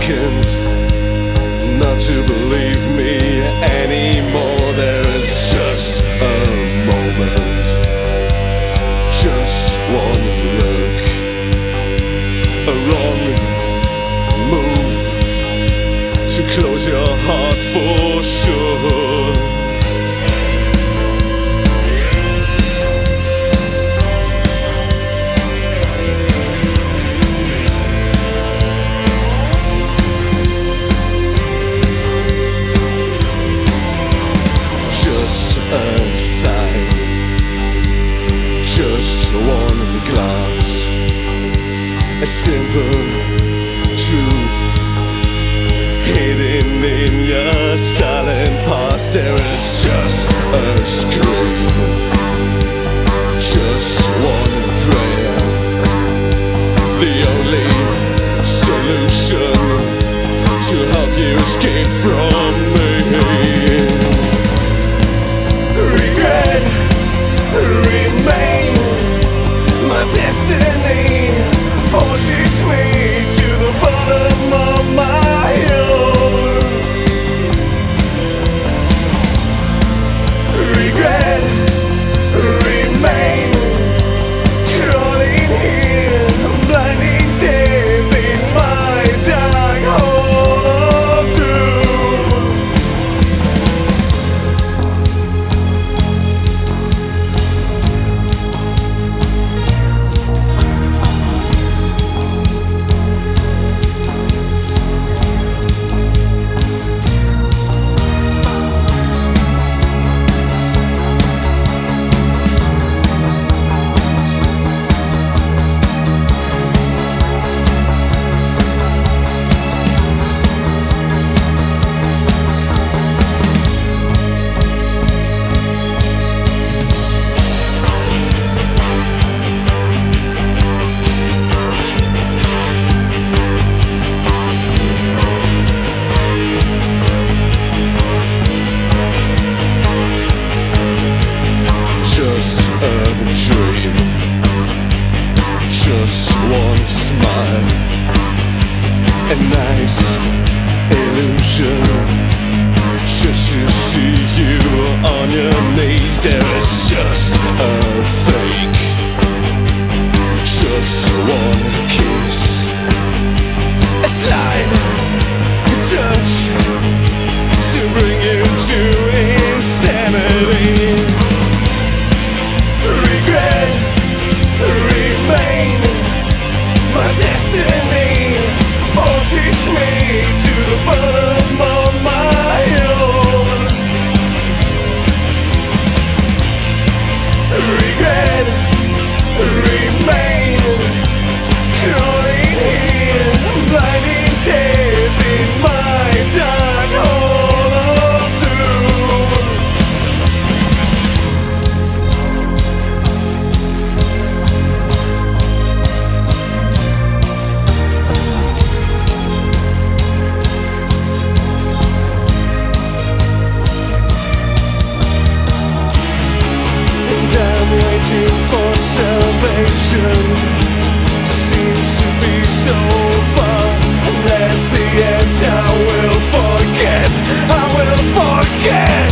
seconds not to believe me anymore. There's just a moment, just one look, a wrong move to close your heart for sure. A sign, just one glance, a simple truth hidden in your silent past. There is just a scream, just one prayer, the only solution to help you escape from me. Regret remain, my destiny forces me to the bottom of my own. Regret remain, crawling here, blinding death in my dark hole of doom. Dream, just one smile, a nice illusion, just to see you on your knees. There is just a fake, just one kiss, a slide, a touch to bring you to insanity. Regret remain, my destiny forces me to the bottom of my own. Regret remain, crawling here, blinding death in my dark hole of doom. Waiting for salvation seems to be so far, and at the end I will forget, I will forget.